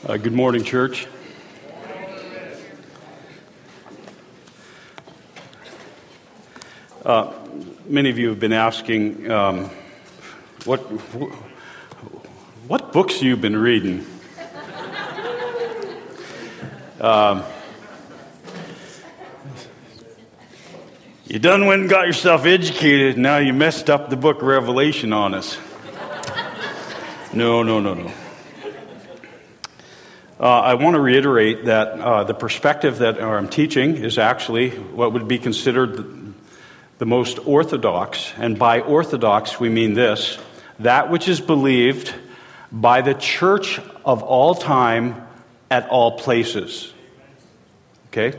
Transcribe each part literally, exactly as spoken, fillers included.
Uh, good morning, church. Uh, many of you have been asking, um, what what books you've been reading. um, you done went and got yourself educated, now you messed up the book of Revelation on us. No, no, no, no. Uh, I want to reiterate that uh, the perspective that I'm teaching is actually what would be considered the, the most orthodox. And by orthodox, we mean this: that which is believed by the church of all time at all places. Okay?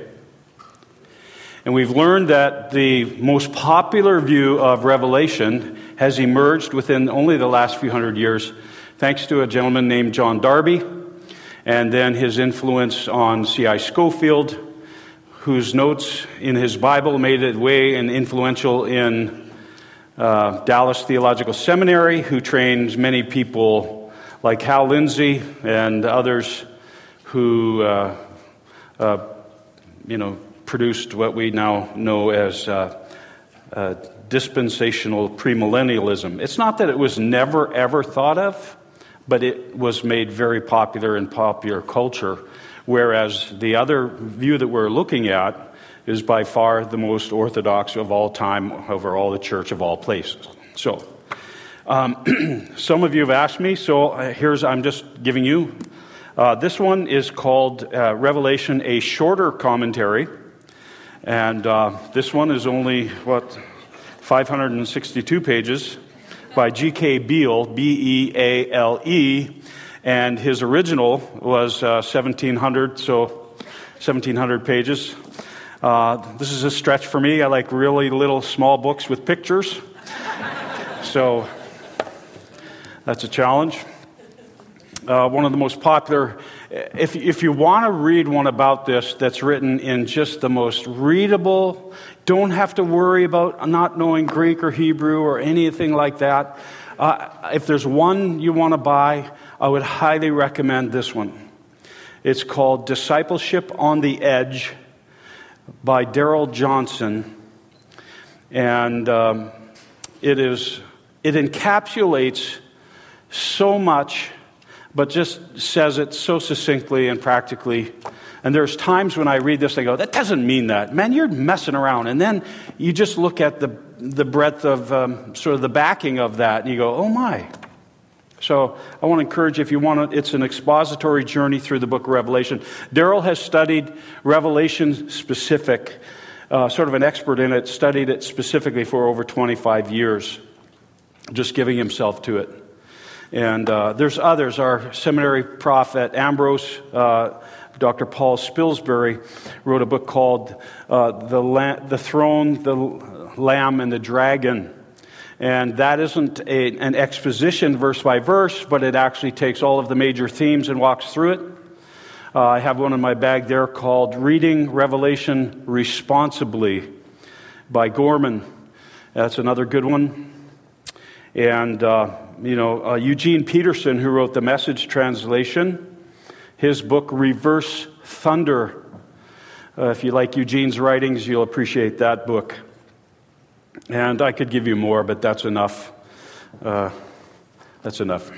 And we've learned that the most popular view of Revelation has emerged within only the last few hundred years, thanks to a gentleman named John Darby, and then his influence on C I Scofield, whose notes in his Bible made it way and influential in uh, Dallas Theological Seminary, who trained many people like Hal Lindsey and others who, uh, uh, you know, produced what we now know as uh, uh, dispensational premillennialism. It's not that it was never, ever thought of, but it was made very popular in popular culture, whereas the other view that we're looking at is by far the most orthodox of all time over all the church of all places. So, um, some of you have asked me, so here's, I'm just giving you. Uh, this one is called uh, Revelation, a shorter commentary, and uh, this one is only, what, five hundred sixty-two pages, by G K Beale, B E A L E, and his original was uh, seventeen hundred, so seventeen hundred pages. Uh, this is a stretch for me. I like really little small books with pictures, so that's a challenge. Uh, one of the most popular, if, if you want to read one about this that's written in just the most readable, don't have to worry about not knowing Greek or Hebrew or anything like that. Uh, if there's one you want to buy, I would highly recommend this one. It's called Discipleship on the Edge by Darrell Johnson. And um, it is it encapsulates so much, but just says it so succinctly and practically. And there's times when I read this, I go, that doesn't mean that. Man, you're messing around. And then you just look at the the breadth of um, sort of the backing of that, and you go, oh my. So I want to encourage you, if you want to, it's an expository journey through the book of Revelation. Darrell has studied Revelation specific, uh, sort of an expert in it, studied it specifically for over twenty-five years, just giving himself to it. And uh, there's others. Our seminary prof at Ambrose, uh, Doctor Paul Spilsbury, wrote a book called uh, the, La- the Throne, the Lamb, and the Dragon. And that isn't a, an exposition verse by verse, but it actually takes all of the major themes and walks through it. Uh, I have one in my bag there called Reading Revelation Responsibly by Gorman. That's another good one. And, uh, you know, uh, Eugene Peterson, who wrote the Message translation, his book, Reverse Thunder. Uh, if you like Eugene's writings, you'll appreciate that book. And I could give you more, but that's enough. Uh, that's enough.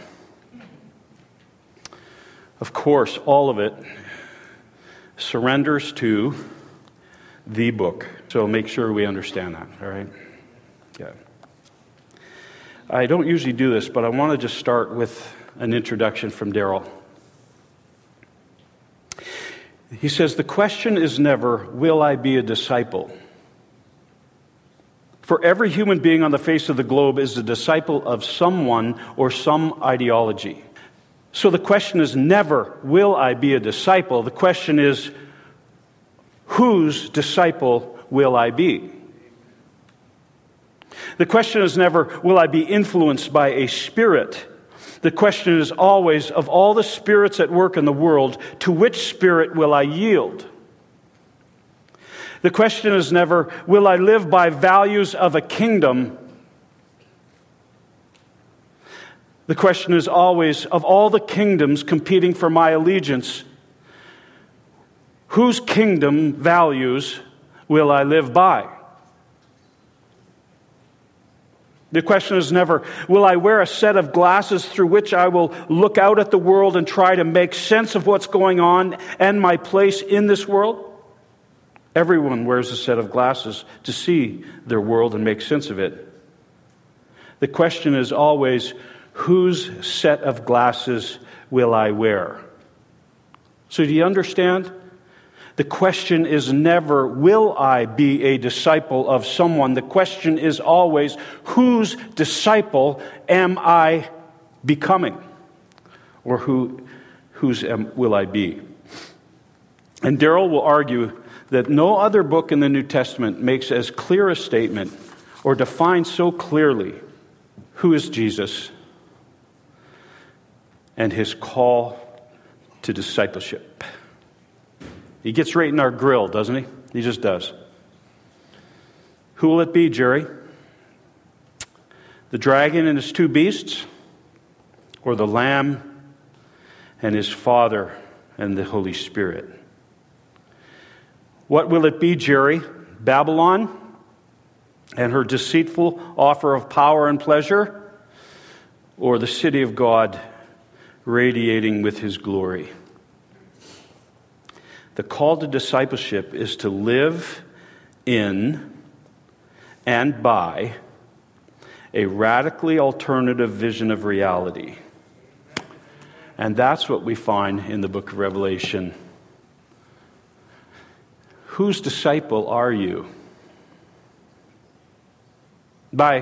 Of course, all of it surrenders to the book. So make sure we understand that, all right? Yeah. I don't usually do this, but I want to just start with an introduction from Darrell. He says, the question is never, will I be a disciple? For every human being on the face of the globe is a disciple of someone or some ideology. So the question is never, will I be a disciple? The question is, whose disciple will I be? The question is never, will I be influenced by a spirit? The question is always, of all the spirits at work in the world, to which spirit will I yield? The question is never, will I live by values of a kingdom? The question is always, of all the kingdoms competing for my allegiance, whose kingdom values will I live by? The question is never, will I wear a set of glasses through which I will look out at the world and try to make sense of what's going on and my place in this world? Everyone wears a set of glasses to see their world and make sense of it. The question is always, whose set of glasses will I wear? So do you understand? The question is never, will I be a disciple of someone? The question is always, whose disciple am I becoming? Or who, whose am, will I be? And Darrell will argue that no other book in the New Testament makes as clear a statement or defines so clearly who is Jesus and his call to discipleship. He gets right in our grill, doesn't he? He just does. Who will it be, Jerry? The dragon and his two beasts? Or the Lamb and his Father and the Holy Spirit? What will it be, Jerry? Babylon and her deceitful offer of power and pleasure? Or the city of God radiating with his glory? The call to discipleship is to live in and by a radically alternative vision of reality. And that's what we find in the book of Revelation. Whose disciple are you? By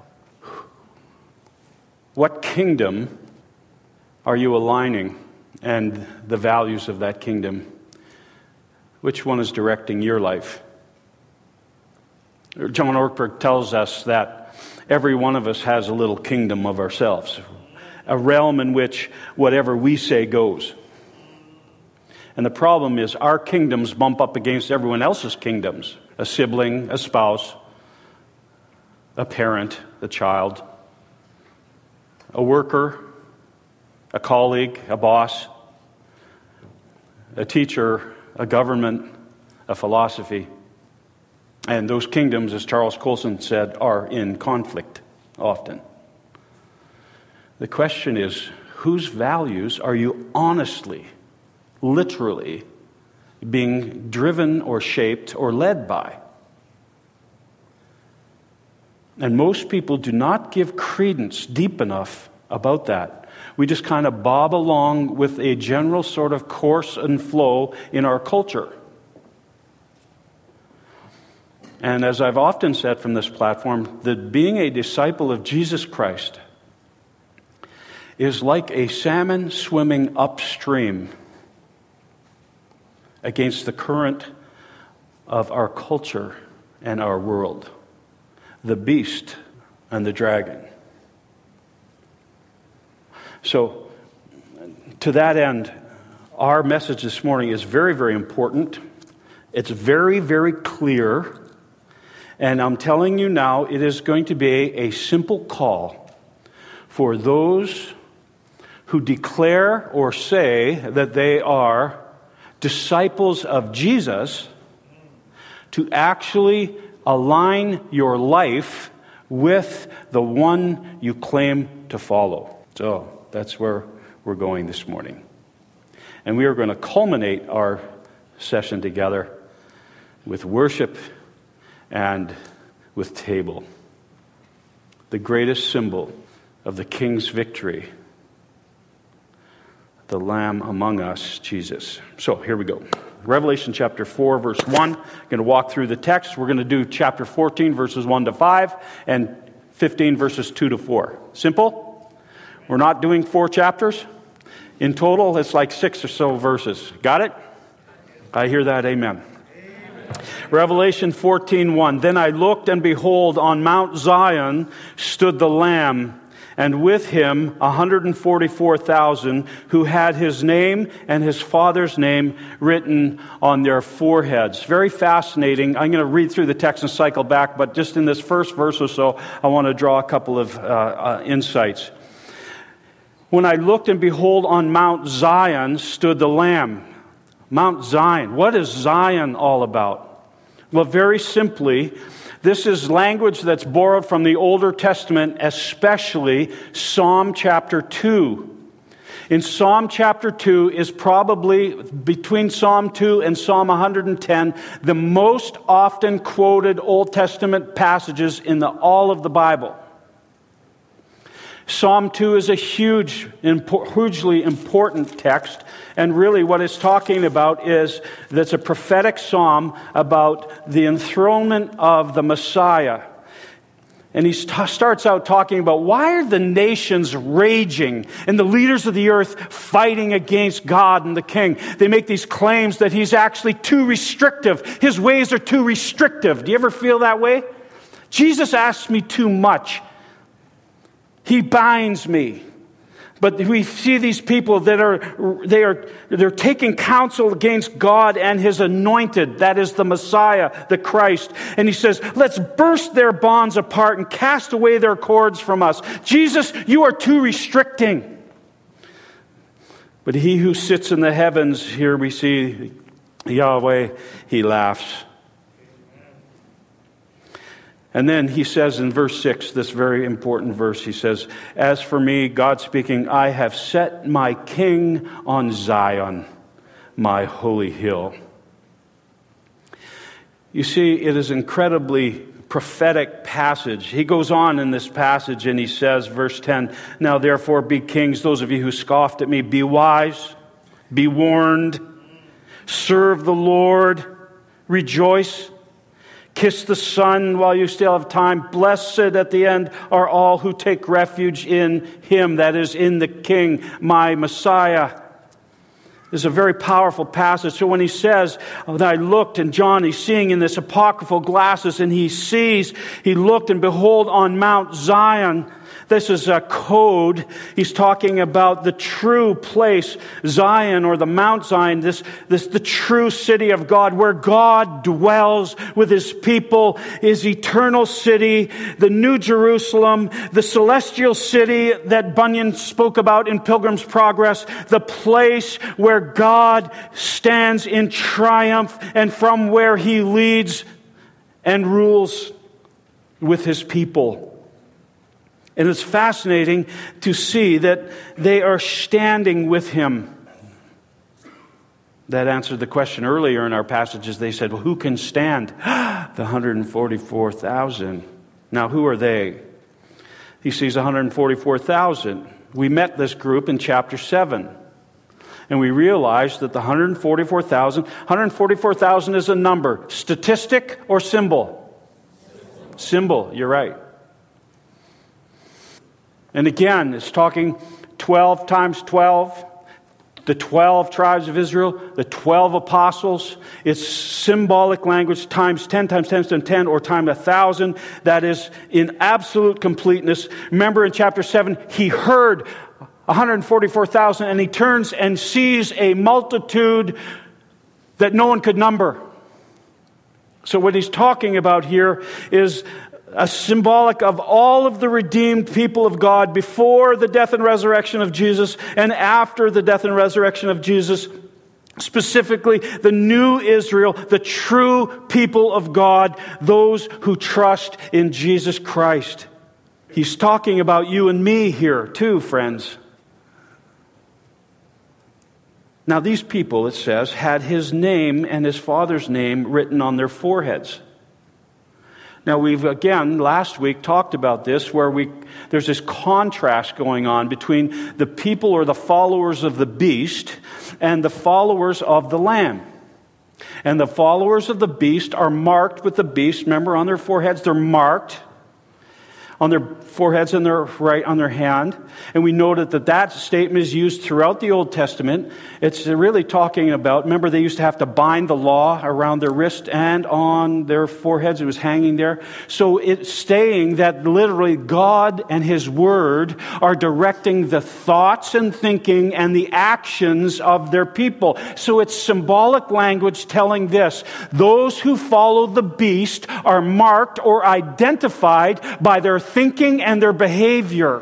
what kingdom are you aligning and the values of that kingdom? Which one is directing your life? John Ortberg tells us that every one of us has a little kingdom of ourselves, a realm in which whatever we say goes. And the problem is our kingdoms bump up against everyone else's kingdoms. A sibling, a spouse, a parent, a child, a worker, a colleague, a boss, a teacher, a government, a philosophy. And those kingdoms, as Charles Colson said, are in conflict often. The question is, whose values are you honestly, literally being driven or shaped or led by? And most people do not give credence deep enough about that. We just kind of bob along with a general sort of course and flow in our culture. And as I've often said from this platform, that being a disciple of Jesus Christ is like a salmon swimming upstream against the current of our culture and our world, the beast and the dragon. So, to that end, our message this morning is very, very important. It's very, very clear. And I'm telling you now, it is going to be a simple call for those who declare or say that they are disciples of Jesus to actually align your life with the one you claim to follow. So, that's where we're going this morning. And we are going to culminate our session together with worship and with table. The greatest symbol of the King's victory, the Lamb among us, Jesus. So here we go. Revelation chapter four, verse one. I'm going to walk through the text. We're going to do chapter fourteen, verses one to five, and fifteen, verses two to four. Simple? We're not doing four chapters. In total, it's like six or so verses. Got it? I hear that. Amen. Amen. Revelation fourteen one. Then I looked, and behold, on Mount Zion stood the Lamb, and with him one hundred forty-four thousand who had his name and his Father's name written on their foreheads. Very fascinating. I'm going to read through the text and cycle back, but just in this first verse or so, I want to draw a couple of uh, uh, insights. When I looked, and behold, on Mount Zion stood the Lamb. Mount Zion. What is Zion all about? Well, very simply, this is language that's borrowed from the Older Testament, especially Psalm chapter two. In Psalm chapter two is probably, between Psalm two and Psalm one hundred ten, the most often quoted Old Testament passages in the, all of the Bible. Psalm two is a huge, hugely important text, and really what it's talking about is that's a prophetic psalm about the enthronement of the Messiah. And he st- starts out talking about why are the nations raging and the leaders of the earth fighting against God and the King. They make these claims that he's actually too restrictive. His ways are too restrictive. Do you ever feel that way? Jesus asks me too much. He binds me. But we see these people that are they are they're taking counsel against God and his anointed, that is the Messiah, the Christ. And he says, let's burst their bonds apart and cast away their cords from us. Jesus, you are too restricting. But he who sits in the heavens, here we see Yahweh, he laughs. And then he says in verse six, this very important verse, he says, as for me, God speaking, I have set my king on Zion, my holy hill. You see, it is incredibly prophetic passage. He goes on in this passage and he says, verse ten, now therefore be kings, those of you who scoffed at me, be wise, be warned, serve the Lord, rejoice. Kiss the Son while you still have time. Blessed at the end are all who take refuge in him, that is, in the King, my Messiah. This is a very powerful passage. So when he says, oh, I looked, and John, he's seeing in this apocryphal glasses, and he sees, he looked, and behold, on Mount Zion. This is a code. He's talking about the true place, Zion, or the Mount Zion, this, this the true city of God, where God dwells with his people, his eternal city, the New Jerusalem, the celestial city that Bunyan spoke about in Pilgrim's Progress, the place where God stands in triumph and from where he leads and rules with his people. And it's fascinating to see that they are standing with him. That answered the question earlier in our passages. They said, well, who can stand? The one hundred forty-four thousand. Now, who are they? He sees one hundred forty-four thousand. We met this group in chapter seven. And we realized that the one hundred forty-four thousand, one hundred forty-four thousand is a number. Statistic or symbol? Symbol, you're right. And again, it's talking twelve times twelve, the twelve tribes of Israel, the twelve apostles. It's symbolic language times ten, times ten, times ten, or times a thousand. That is in absolute completeness. Remember in chapter seven, he heard one hundred forty-four thousand, and he turns and sees a multitude that no one could number. So what he's talking about here is a symbolic of all of the redeemed people of God before the death and resurrection of Jesus and after the death and resurrection of Jesus. Specifically, the new Israel, the true people of God, those who trust in Jesus Christ. He's talking about you and me here too, friends. Now these people, it says, had his name and his father's name written on their foreheads. Now, we've, again, last week talked about this, where we there's this contrast going on between the people or the followers of the beast and the followers of the Lamb. And the followers of the beast are marked with the beast. Remember, on their foreheads, they're marked on their foreheads and their right on their hand. And we noted that that statement is used throughout the Old Testament. It's really talking about, remember they used to have to bind the law around their wrist and on their foreheads. It was hanging there. So it's saying that literally God and his word are directing the thoughts and thinking and the actions of their people. So it's symbolic language telling this: those who follow the beast are marked or identified by their thinking and their behavior.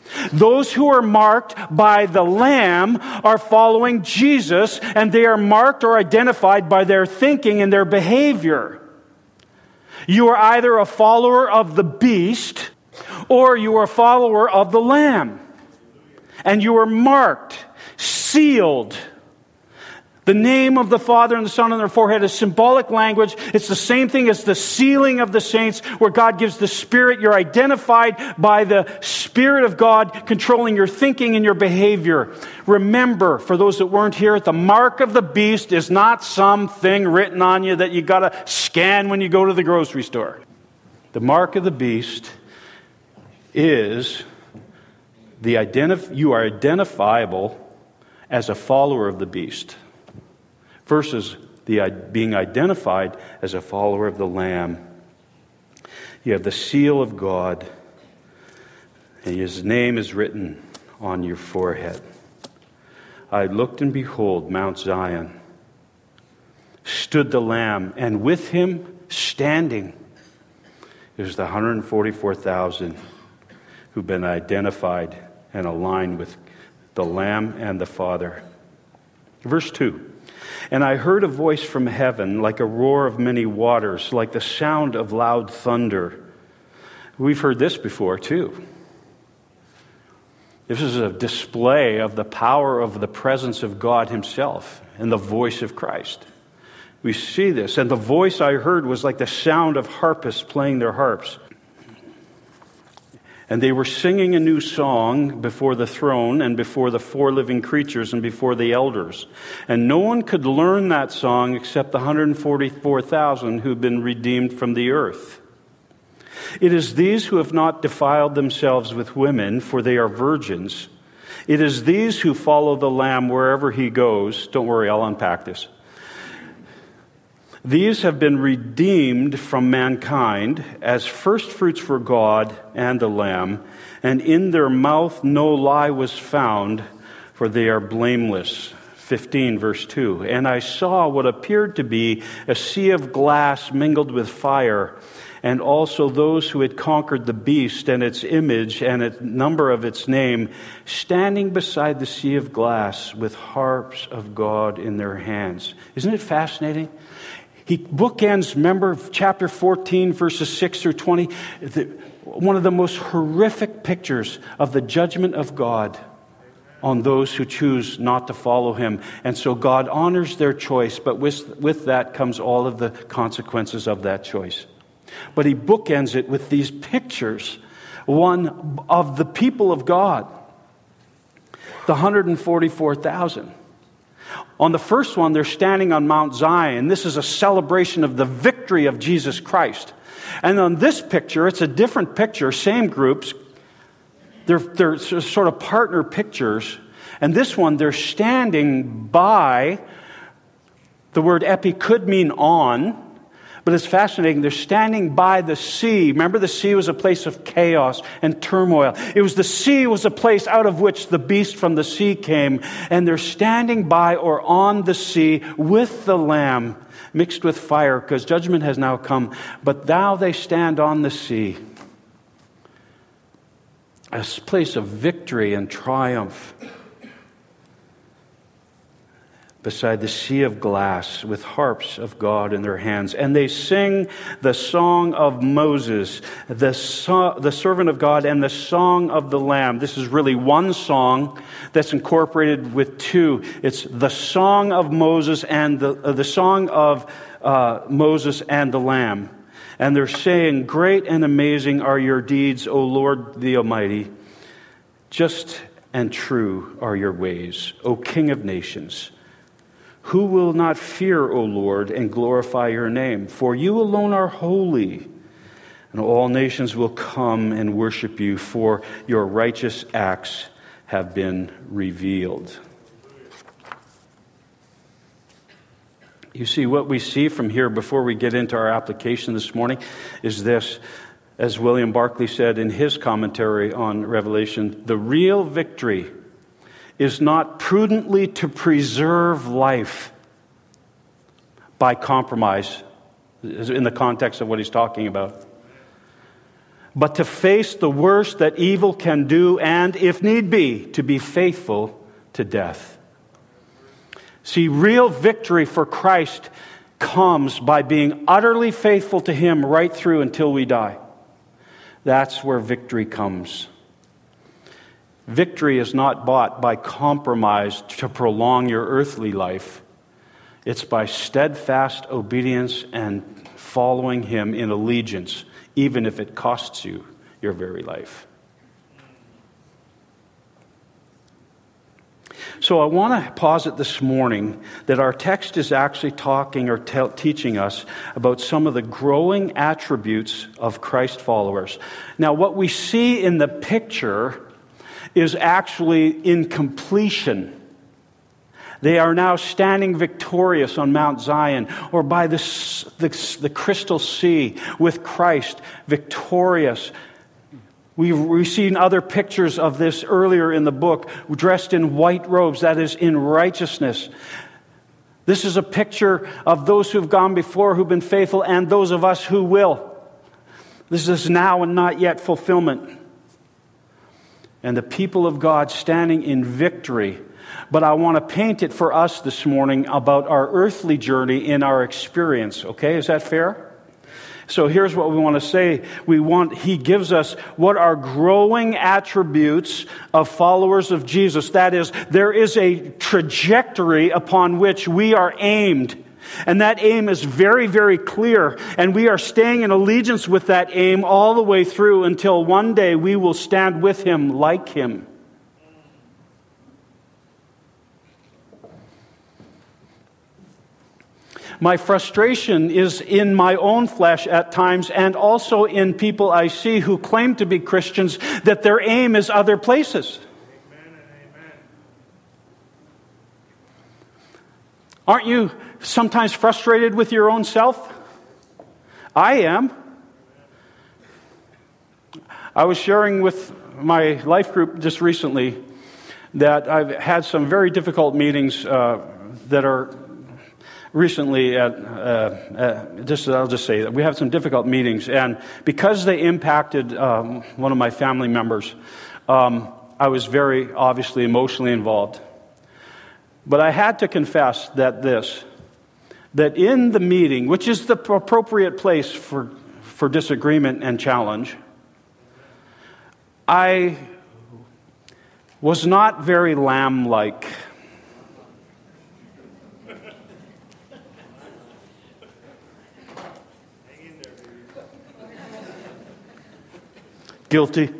Those who are marked by the Lamb are following Jesus, and they are marked or identified by their thinking and their behavior. You are either a follower of the beast or you are a follower of the Lamb. And you are marked, sealed. The name of the Father and the Son on their forehead is symbolic language. It's the same thing as the sealing of the saints, where God gives the Spirit. You're identified by the Spirit of God controlling your thinking and your behavior. Remember, for those that weren't here, the mark of the beast is not something written on you that you got to scan when you go to the grocery store. The mark of the beast is the identif- you are identifiable as a follower of the beast, versus the being identified as a follower of the Lamb. You have the seal of God, and His name is written on your forehead. I looked, and behold, Mount Zion, stood the Lamb, and with Him standing is the one hundred forty-four thousand who've been identified and aligned with the Lamb and the Father. Verse two. And I heard a voice from heaven like a roar of many waters, like the sound of loud thunder. We've heard this before too. This is a display of the power of the presence of God Himself and the voice of Christ. We see this. And the voice I heard was like the sound of harpists playing their harps. And they were singing a new song before the throne and before the four living creatures and before the elders. And no one could learn that song except the one hundred forty-four thousand who've been redeemed from the earth. It is these who have not defiled themselves with women, for they are virgins. It is these who follow the Lamb wherever He goes. Don't worry, I'll unpack this. These have been redeemed from mankind as firstfruits for God and the Lamb, and in their mouth no lie was found, for they are blameless. fifteen, verse two. And I saw what appeared to be a sea of glass mingled with fire, and also those who had conquered the beast and its image and the number of its name, standing beside the sea of glass with harps of God in their hands. Isn't it fascinating? He bookends, remember, chapter fourteen, verses six through twenty, the, one of the most horrific pictures of the judgment of God on those who choose not to follow Him. And so God honors their choice, but with, with that comes all of the consequences of that choice. But He bookends it with these pictures, one of the people of God, the one hundred forty-four thousand. On the first one, they're standing on Mount Zion. This is a celebration of the victory of Jesus Christ. And on this picture, it's a different picture, same groups. They're, they're sort of partner pictures. And this one, they're standing by. The word epi could mean on, but it's fascinating. They're standing by the sea. Remember, the sea was a place of chaos and turmoil. It was the sea was a place out of which the beast from the sea came. And they're standing by or on the sea with the Lamb, mixed with fire, because judgment has now come. But now they stand on the sea, a place of victory and triumph, beside the sea of glass with harps of God in their hands. And they sing the song of Moses, the, so, the servant of God, and the song of the Lamb. This is really one song that's incorporated with two. It's the song of Moses and the, uh, the song of uh, Moses and the Lamb. And they're saying, "Great and amazing are your deeds, O Lord the Almighty. Just and true are your ways, O King of nations. Who will not fear, O Lord, and glorify your name? For you alone are holy, and all nations will come and worship you, for your righteous acts have been revealed." You see, what we see from here before we get into our application this morning is this. As William Barclay said in his commentary on Revelation, the real victory is not prudently to preserve life by compromise, in the context of what he's talking about, but to face the worst that evil can do, and, if need be, to be faithful to death. See, real victory for Christ comes by being utterly faithful to Him right through until we die. That's where victory comes. Victory is not bought by compromise to prolong your earthly life. It's by steadfast obedience and following Him in allegiance, even if it costs you your very life. So I want to posit this morning that our text is actually talking or te- teaching us about some of the growing attributes of Christ followers. Now, what we see in the picture is actually in completion. They are now standing victorious on Mount Zion or by the, the, the crystal sea with Christ, victorious. We've, we've seen other pictures of this earlier in the book, dressed in white robes, that is, in righteousness. This is a picture of those who've gone before, who've been faithful, and those of us who will. This is now and not yet fulfillment. And the people of God standing in victory. But I want to paint it for us this morning about our earthly journey in our experience. Okay, is that fair? So here's what we want to say. We want, He gives us what are growing attributes of followers of Jesus. That is, there is a trajectory upon which we are aimed. And that aim is very, very clear. And we are staying in allegiance with that aim all the way through until one day we will stand with Him like Him. My frustration is in my own flesh at times, and also in people I see who claim to be Christians, that their aim is other places. Amen and amen. Aren't you sometimes frustrated with your own self? I am. I was sharing with my life group just recently that I've had some very difficult meetings uh, that are recently at, uh, uh, just I'll just say that we have some difficult meetings, and because they impacted um, one of my family members, um, I was very obviously emotionally involved. But I had to confess that this, that in the meeting, which is the appropriate place for, for disagreement and challenge, I was not very lamb-like. Guilty.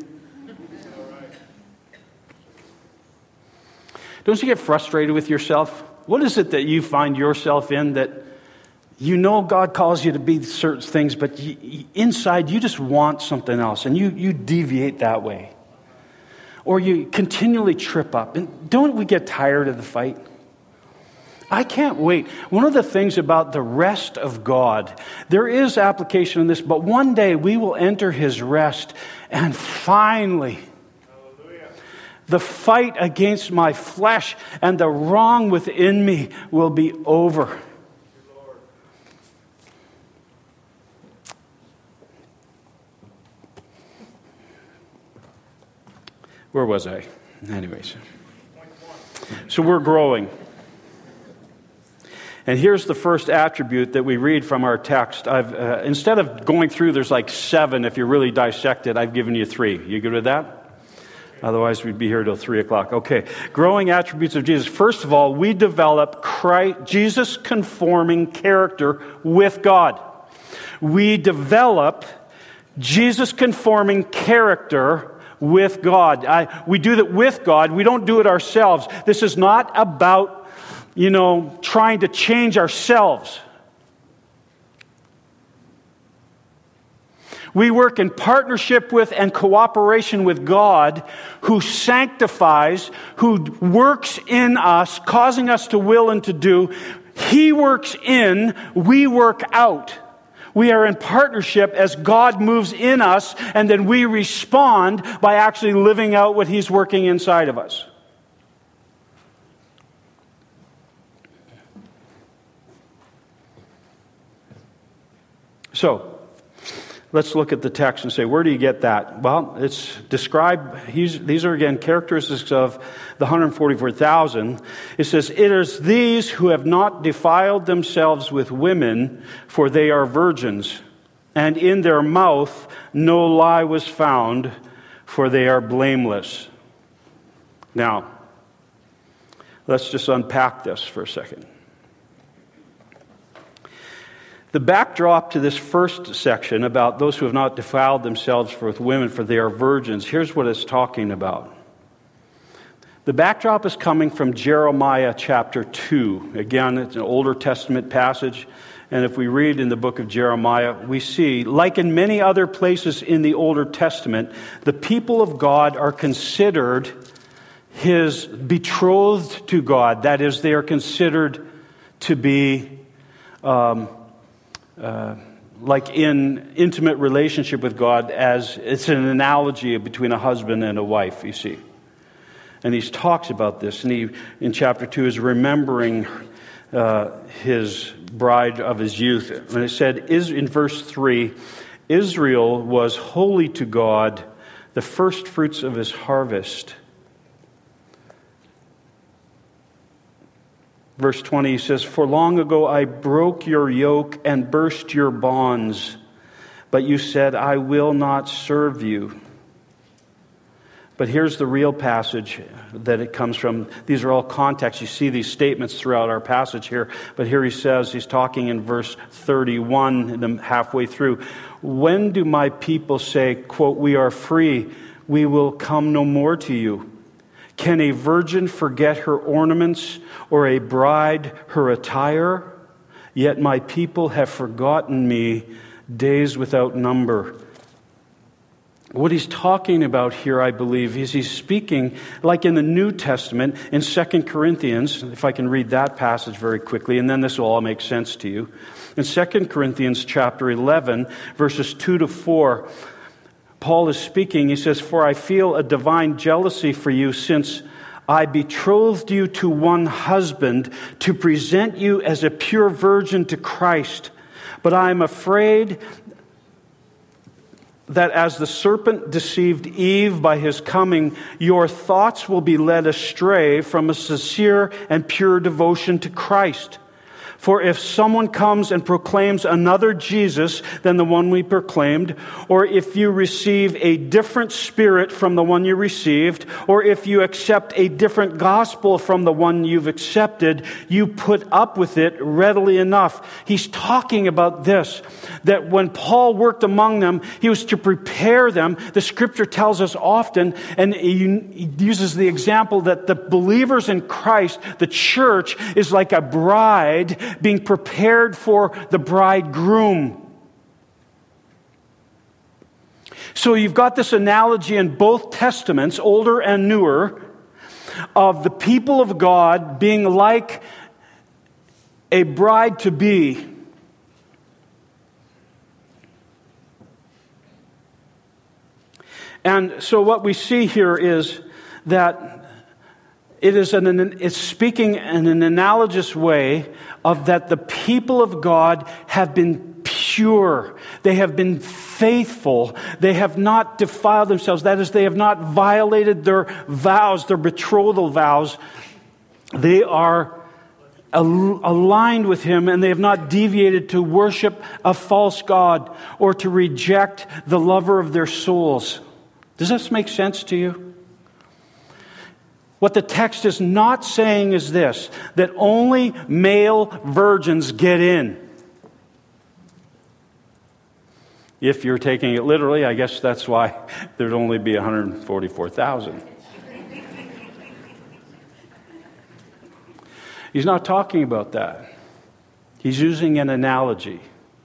Don't you get frustrated with yourself? What is it that you find yourself in that you know God calls you to be certain things, but you, inside you just want something else, and you, you deviate that way? Or you continually trip up. And don't we get tired of the fight? I can't wait. One of the things about the rest of God, there is application in this, but one day we will enter His rest, and finally, hallelujah, the fight against my flesh and the wrong within me will be over. Where was I? Anyways. So we're growing. And here's the first attribute that we read from our text. I've uh, instead of going through, there's like seven if you really dissect it. I've given you three. You good with that? Otherwise, we'd be here till three o'clock. Okay. Growing attributes of Jesus. First of all, we develop Christ, Jesus-conforming character with God. We develop Jesus-conforming character with God. I, we do that with God. We don't do it ourselves. This is not about, you know, trying to change ourselves. We work in partnership with and cooperation with God, who sanctifies, who works in us, causing us to will and to do. He works in, we work out. We are in partnership as God moves in us, and then we respond by actually living out what He's working inside of us. So, Let's look at the text and say, where do you get that? Well, it's described, he's, these are again characteristics of the one hundred forty-four thousand. It says, it is these who have not defiled themselves with women, for they are virgins. And in their mouth no lie was found, for they are blameless. Now, let's just unpack this for a second. The backdrop to this first section about those who have not defiled themselves with women, for they are virgins, here's what it's talking about. The backdrop is coming from Jeremiah chapter two. Again, it's an Older Testament passage. And if we read in the book of Jeremiah, we see, like in many other places in the Older Testament, the people of God are considered His betrothed to God. That is, they are considered to be um, uh, like in intimate relationship with God, as it's an analogy between a husband and a wife, you see. And he talks about this, and he, in chapter two, is remembering uh, his bride of his youth. And it said, is in verse three, Israel was holy to God, the first fruits of his harvest. Verse twenty, he says, for long ago I broke your yoke and burst your bonds, but you said, I will not serve you. But here's the real passage that it comes from. These are all context. You see these statements throughout our passage here. But here he says, he's talking in verse thirty-one, halfway through. When do my people say, quote, we are free, we will come no more to you? Can a virgin forget her ornaments, or a bride her attire? Yet my people have forgotten me days without number. What he's talking about here, I believe, is he's speaking, like in the New Testament, in Second Corinthians, if I can read that passage very quickly, and then this will all make sense to you. In Second Corinthians chapter eleven, verses two to four, Paul is speaking. He says, for I feel a divine jealousy for you, since I betrothed you to one husband to present you as a pure virgin to Christ. But I am afraid that as the serpent deceived Eve by his coming, your thoughts will be led astray from a sincere and pure devotion to Christ. For if someone comes and proclaims another Jesus than the one we proclaimed, or if you receive a different spirit from the one you received, or if you accept a different gospel from the one you've accepted, you put up with it readily enough. He's talking about this, that when Paul worked among them, he was to prepare them. The scripture tells us often, and he uses the example that the believers in Christ, the church, is like a bride being prepared for the bridegroom. So you've got this analogy in both testaments, older and newer, of the people of God being like a bride-to-be. And so what we see here is that it is an, it's speaking in an analogous way of that the people of God have been pure. They have been faithful. They have not defiled themselves. That is, they have not violated their vows, their betrothal vows. They are al- aligned with Him, and they have not deviated to worship a false god or to reject the lover of their souls. Does this make sense to you? What the text is not saying is this, that only male virgins get in. If you're taking it literally, I guess that's why there'd only be one hundred forty-four thousand. He's not talking about that. He's using an analogy.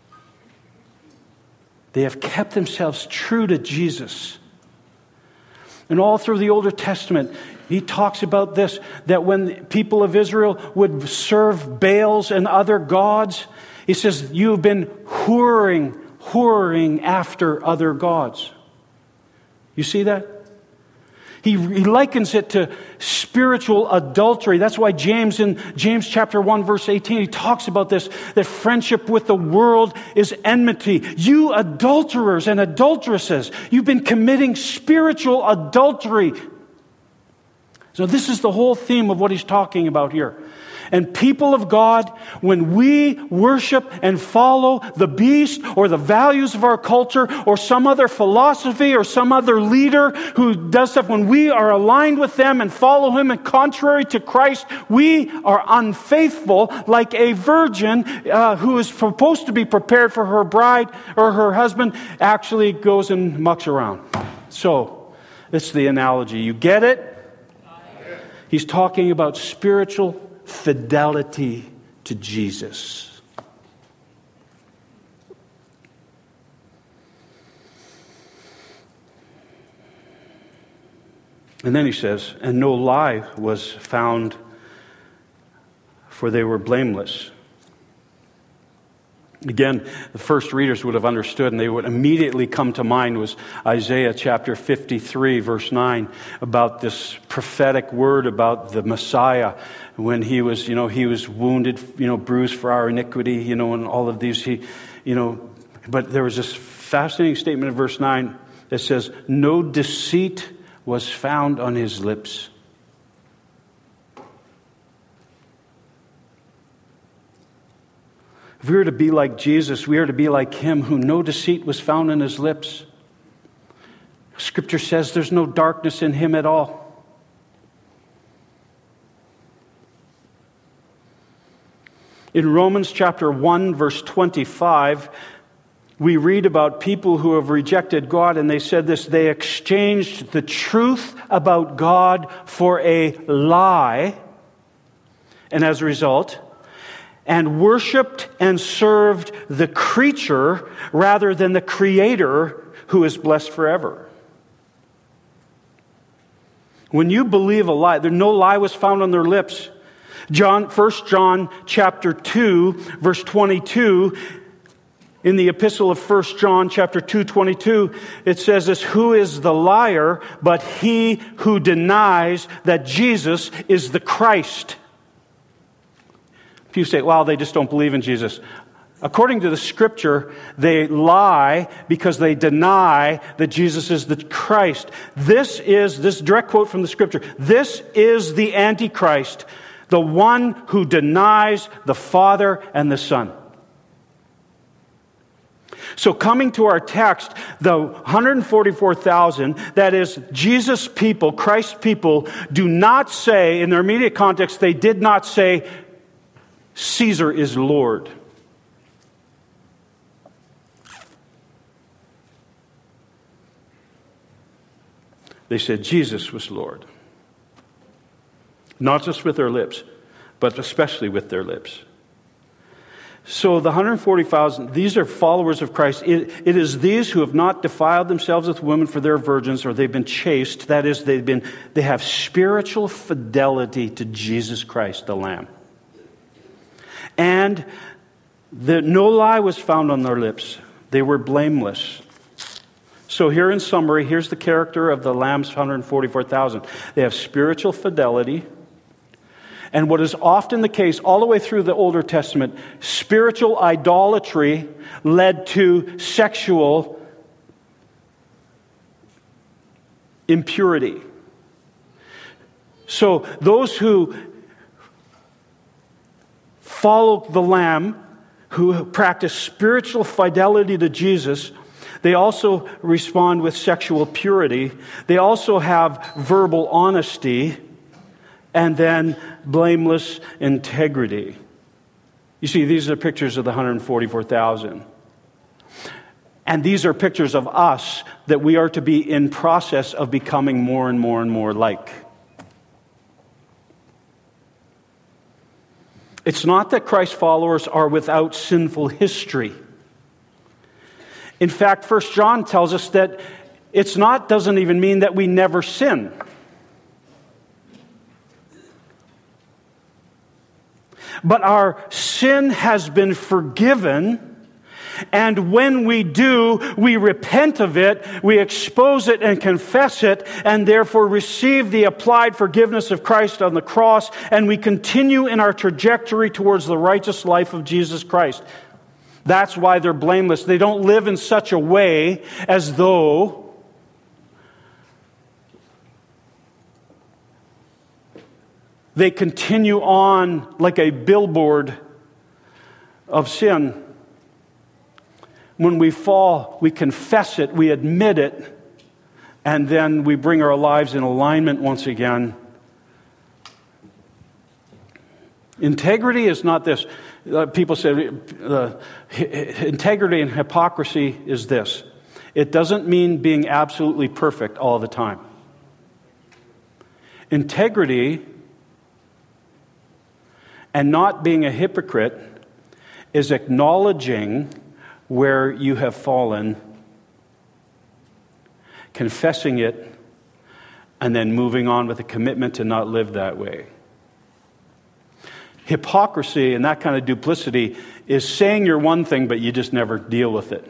They have kept themselves true to Jesus. And all through the Older Testament, he talks about this, that when the people of Israel would serve Baals and other gods, he says, you've been whoring, whoring after other gods. You see that? He, he likens it to spiritual adultery. That's why James, in James chapter one, verse eighteen, he talks about this, that friendship with the world is enmity. You adulterers and adulteresses, you've been committing spiritual adultery. So this is the whole theme of what he's talking about here. And people of God, when we worship and follow the beast or the values of our culture or some other philosophy or some other leader who does stuff, when we are aligned with them and follow him and contrary to Christ, we are unfaithful, like a virgin uh, who is supposed to be prepared for her bride or her husband actually goes and mucks around. So, it's the analogy. You get it? He's talking about spiritual fidelity to Jesus. And then he says, and no lie was found, for they were blameless. Again, the first readers would have understood, and they would immediately come to mind was Isaiah chapter fifty-three, verse nine, about this prophetic word about the Messiah, when he was, you know, he was wounded, you know, bruised for our iniquity, you know, and all of these, he, you know, but there was this fascinating statement in verse nine that says, no deceit was found on his lips. If we were to be like Jesus, we are to be like him, who no deceit was found in his lips. Scripture says there's no darkness in him at all. In Romans chapter one, verse twenty-five, we read about people who have rejected God, and they said this, they exchanged the truth about God for a lie, and as a result, and worshipped and served the creature rather than the Creator, who is blessed forever. When you believe a lie, there no lie was found on their lips. John, First John chapter two, verse twenty-two, in the epistle of First John chapter two, twenty-two, it says this, who is the liar but he who denies that Jesus is the Christ? People say, well, they just don't believe in Jesus. According to the Scripture, they lie because they deny that Jesus is the Christ. This is, this direct quote from the Scripture, this is the Antichrist, the one who denies the Father and the Son. So coming to our text, the one hundred forty-four thousand, that is Jesus' people, Christ's people, do not say, in their immediate context, they did not say, Caesar is Lord. They said Jesus was Lord. Not just with their lips, but especially with their lips. So the one hundred forty thousand, these are followers of Christ. It, it is these who have not defiled themselves with women for their virgins, or they've been chaste. That is, they've been, they have spiritual fidelity to Jesus Christ, the Lamb. And the, no lie was found on their lips. They were blameless. So here in summary, here's the character of the Lamb's one hundred forty-four thousand. They have spiritual fidelity. And what is often the case all the way through the Older Testament, spiritual idolatry led to sexual impurity. So those who follow the Lamb, who practice spiritual fidelity to Jesus, they also respond with sexual purity. They also have verbal honesty, and then blameless integrity. You see, these are pictures of the one hundred forty-four thousand. And these are pictures of us that we are to be in process of becoming more and more and more like. It's not that Christ's followers are without sinful history. In fact, First John tells us that it's not, doesn't even mean that we never sin. But our sin has been forgiven, And when we do, we repent of it, we expose it and confess it, and therefore receive the applied forgiveness of Christ on the cross, and we continue in our trajectory towards the righteous life of Jesus Christ. That's why they're blameless. They don't live in such a way as though they continue on like a billboard of sin. When we fall, we confess it, we admit it, and then we bring our lives in alignment once again. Integrity is not this. Uh, people say uh, integrity and hypocrisy is this. It doesn't mean being absolutely perfect all the time. Integrity and not being a hypocrite is acknowledging where you have fallen, confessing it, and then moving on with a commitment to not live that way. Hypocrisy and that kind of duplicity is saying you're one thing, but you just never deal with it.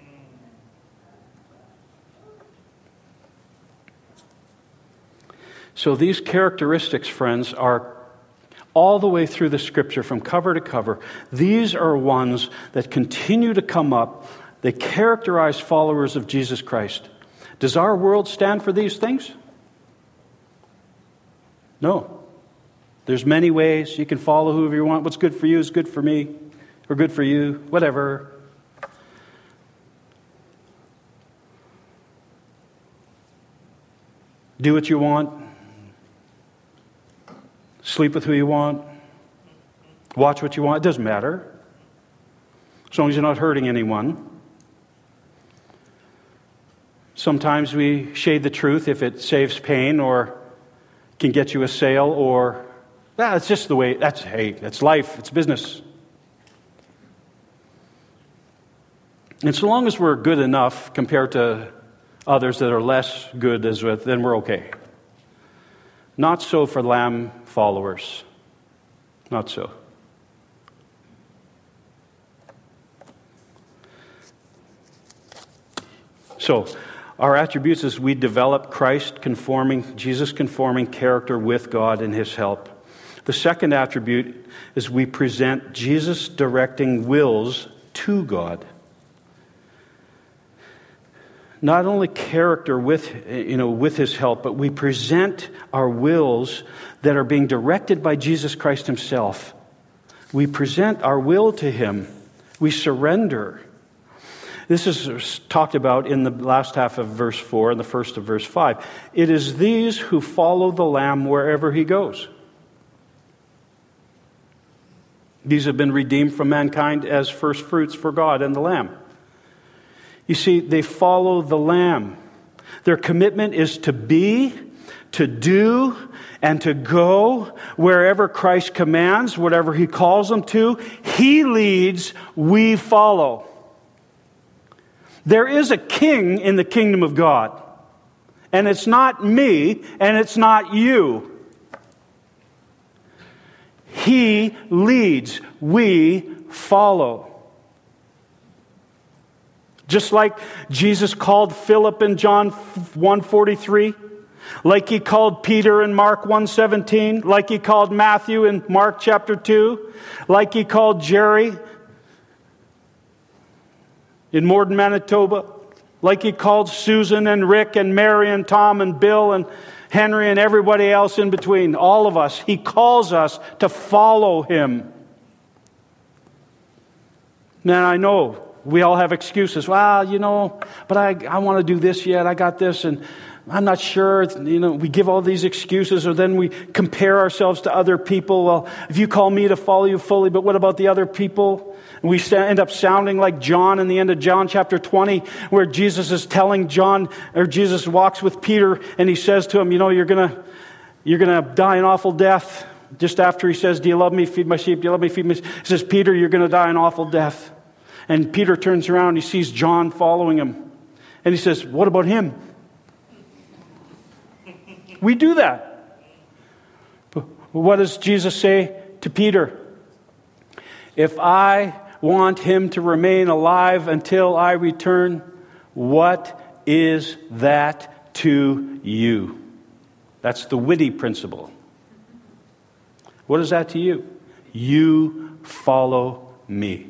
So these characteristics, friends, are all the way through the Scripture from cover to cover. These are ones that continue to come up. They characterize followers of Jesus Christ. Does our world stand for these things? No. There's many ways. You can follow whoever you want. What's good for you is good for me, or good for you, whatever. Do what you want. Sleep with who you want. Watch what you want. It doesn't matter. As long as you're not hurting anyone. Sometimes we shade the truth if it saves pain or can get you a sale, or that's just the way, that's, hey, that's life, it's business. And so long as we're good enough compared to others that are less good as with, then we're okay. Not so for Lamb followers. Not so. So, our attributes is we develop Christ-conforming, Jesus-conforming character with God and His help. The second attribute is we present Jesus-directing wills to God. Not only character with, you know, with His help, but we present our wills that are being directed by Jesus Christ Himself. We present our will to Him. We surrender. This is talked about in the last half of verse four and the first of verse five. It is these who follow the Lamb wherever He goes. These have been redeemed from mankind as first fruits for God and the Lamb. You see, they follow the Lamb. Their commitment is to be, to do, and to go wherever Christ commands, whatever He calls them to. He leads, we follow. There is a king in the kingdom of God. And it's not me, and it's not you. He leads, we follow. Just like Jesus called Philip in John one forty-three, like He called Peter in Mark one seventeen, like He called Matthew in Mark chapter two, like He called Jerry in Morden, Manitoba, like He called Susan and Rick and Mary and Tom and Bill and Henry and everybody else in between, all of us. He calls us to follow Him. Now, I know we all have excuses. Well, you know, but I, I want to do this yet. I got this, and I'm not sure. You know, we give all these excuses, or then we compare ourselves to other people. Well, if you call me to follow you fully, but what about the other people? And we end up sounding like John in the end of John chapter twenty, where Jesus is telling John, or Jesus walks with Peter, and He says to him, you know, you're gonna, you're gonna die an awful death. Just after He says, do you love me? Feed my sheep. Do you love me? Feed my sheep. He says, Peter, you're gonna die an awful death. And Peter turns around, he sees John following him. And he says, what about him? We do that. But what does Jesus say to Peter? If I want him to remain alive until I return. What is that to you? That's the Witty principle. What is that to you? You follow me.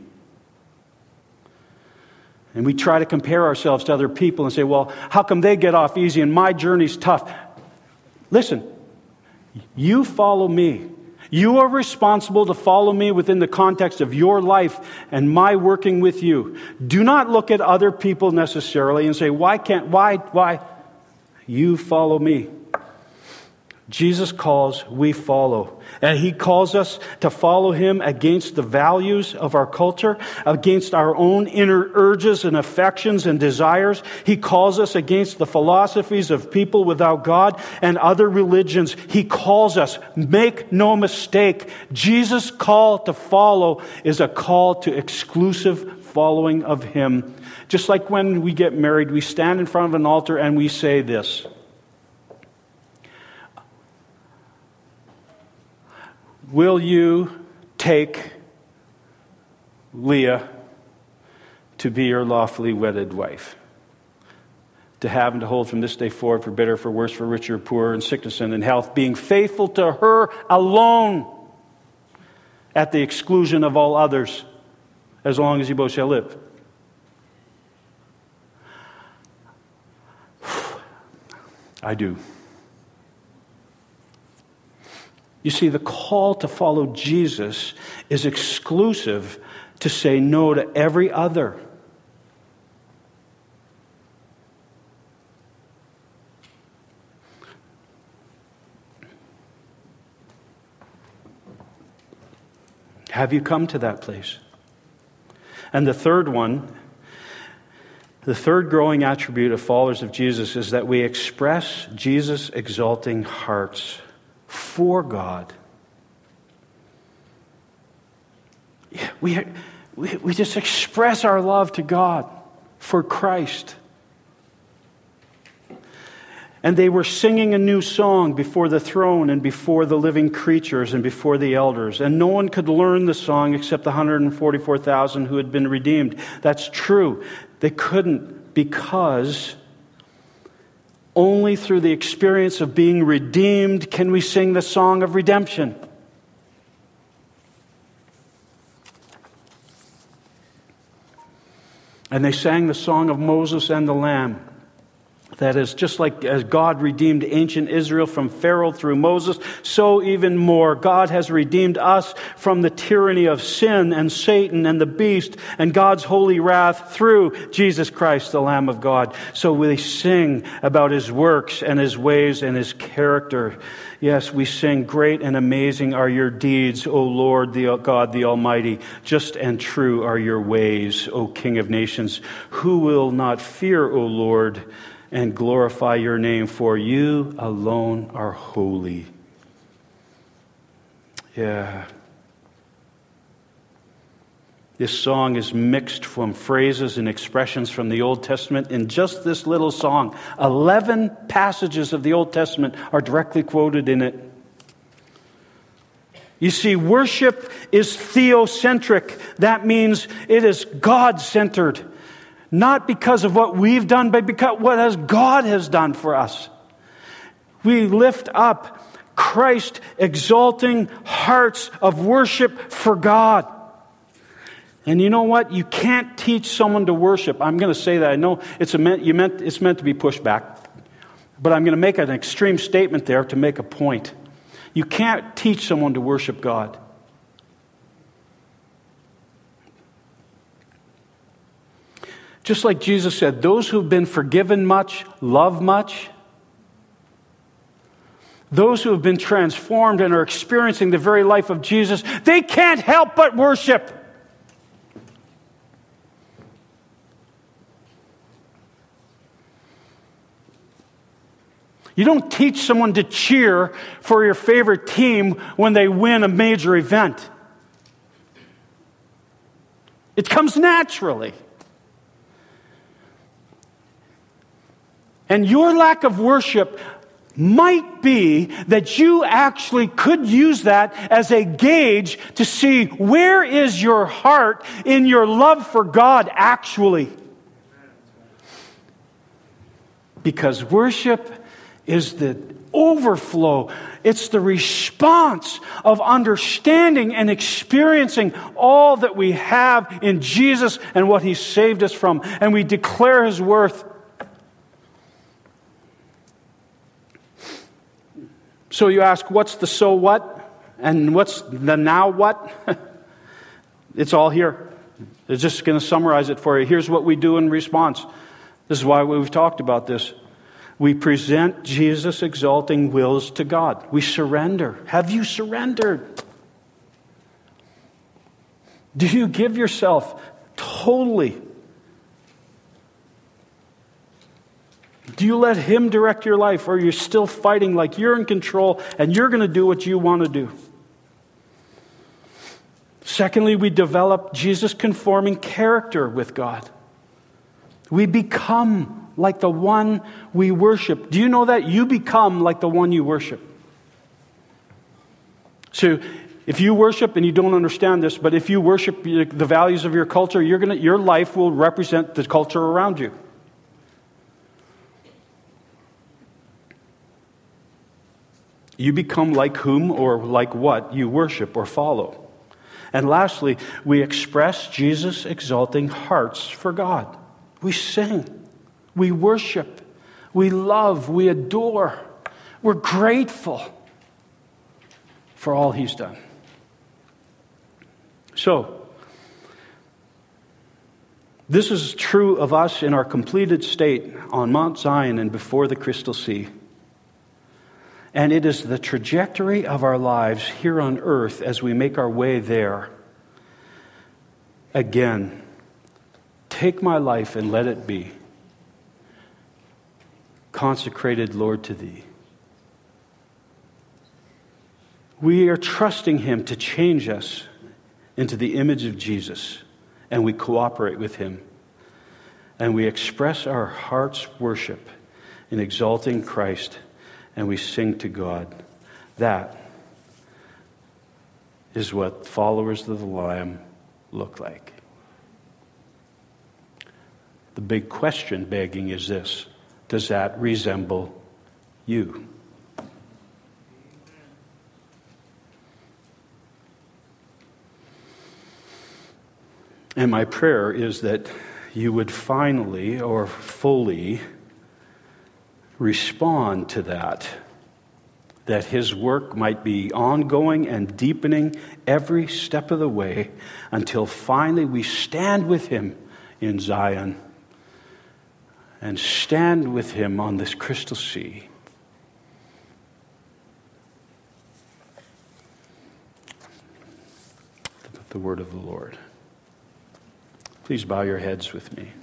And we try to compare ourselves to other people and say, well, how come they get off easy and my journey's tough? Listen, you follow me. You are responsible to follow me within the context of your life and my working with you. Do not look at other people necessarily and say, why can't, why, why? You follow me. Jesus calls, we follow. And he calls us to follow him against the values of our culture, against our own inner urges and affections and desires. He calls us against the philosophies of people without God and other religions. He calls us, make no mistake, Jesus' call to follow is a call to exclusive following of him. Just like when we get married, we stand in front of an altar and we say this: will you take Leah to be your lawfully wedded wife? To have and to hold from this day forward, for better, for worse, for richer, poorer, in sickness and in health, being faithful to her alone, at the exclusion of all others, as long as you both shall live. I do. You see, the call to follow Jesus is exclusive to say no to every other. Have you come to that place? And the third one, the third growing attribute of followers of Jesus is that we express Jesus' exalting hearts for God. We, we, we just express our love to God for Christ. And they were singing a new song before the throne and before the living creatures and before the elders. And no one could learn the song except the one hundred forty-four thousand who had been redeemed. That's true. They couldn't, because only through the experience of being redeemed can we sing the song of redemption. And they sang the song of Moses and the Lamb. That is, just like as God redeemed ancient Israel from Pharaoh through Moses, so even more God has redeemed us from the tyranny of sin and Satan and the beast and God's holy wrath through Jesus Christ, the Lamb of God. So we sing about his works and his ways and his character. Yes, we sing, great and amazing are your deeds, O Lord, the God, the Almighty. Just and true are your ways, O King of nations. Who will not fear, O Lord, and glorify your name, for you alone are holy. Yeah. This song is mixed from phrases and expressions from the Old Testament in just this little song. Eleven passages of the Old Testament are directly quoted in it. You see, worship is theocentric. That means it is God-centered. Not because of what we've done, but because what has God has done for us. We lift up Christ exalting hearts of worship for God. And you know what? You can't teach someone to worship. I'm going to say that. I know it's a meant, you meant, it's meant to be pushed back. But I'm going to make an extreme statement there to make a point. You can't teach someone to worship God. Just like Jesus said, those who've been forgiven much, love much. Those who have been transformed and are experiencing the very life of Jesus, they can't help but worship. You don't teach someone to cheer for your favorite team when they win a major event. It comes naturally. And your lack of worship might be that you actually could use that as a gauge to see where is your heart in your love for God actually. Because worship is the overflow. It's the response of understanding and experiencing all that we have in Jesus and what He saved us from. And we declare His worth. So you ask, what's the so what? And what's the now what? It's all here. It's just going to summarize it for you. Here's what we do in response. This is why we've talked about this. We present Jesus' exalting wills to God. We surrender. Have you surrendered? Do you give yourself totally? Do you let Him direct your life, or are you still fighting like you're in control and you're going to do what you want to do? Secondly, we develop Jesus-conforming character with God. We become like the one we worship. Do you know that? You become like the one you worship. So if you worship, and you don't understand this, but if you worship the values of your culture, you're gonna, your life will represent the culture around you. You become like whom or like what you worship or follow. And lastly, we express Jesus' exalting hearts for God. We sing. We worship, we love, we adore, we're grateful for all He's done. So, this is true of us in our completed state on Mount Zion and before the Crystal Sea. And it is the trajectory of our lives here on earth as we make our way there. Again, take my life and let it be consecrated, Lord, to Thee. We are trusting Him to change us into the image of Jesus, and we cooperate with Him. And we express our heart's worship in exalting Christ, and we sing to God. That is what followers of the Lamb look like. The big question begging is this: does that resemble you? And my prayer is that you would finally or fully respond to that. That His work might be ongoing and deepening every step of the way until finally we stand with Him in Zion and stand with Him on this crystal sea. The word of the Lord. Please bow your heads with me.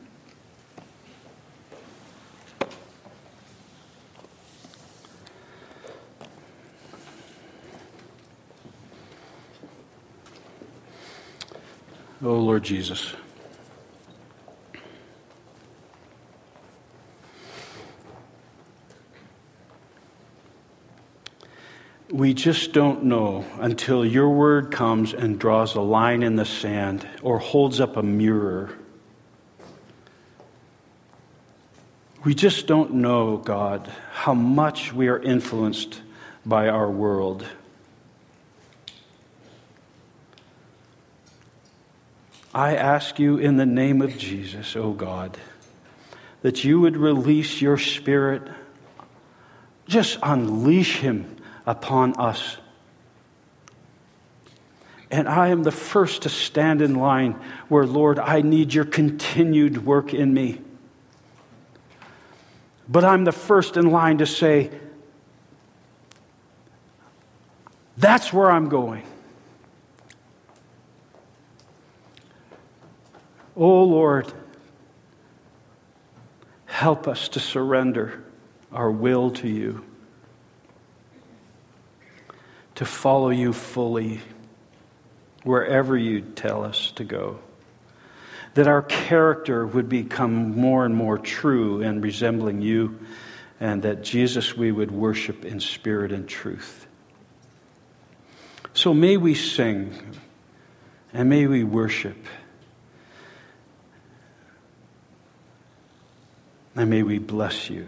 Oh, Lord Jesus. We just don't know until your word comes and draws a line in the sand or holds up a mirror. We just don't know, God, how much we are influenced by our world. I ask you in the name of Jesus, oh God, that you would release your Spirit, just unleash Him upon us. And I am the first to stand in line where, Lord, I need your continued work in me. But I'm the first in line to say, that's where I'm going. Oh, Lord, help us to surrender our will to you, to follow you fully wherever you tell us to go, that our character would become more and more true and resembling you, and that, Jesus, we would worship in spirit and truth. So may we sing, and may we worship, and may we bless you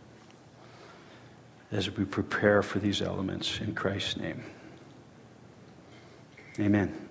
as we prepare for these elements in Christ's name. Amen.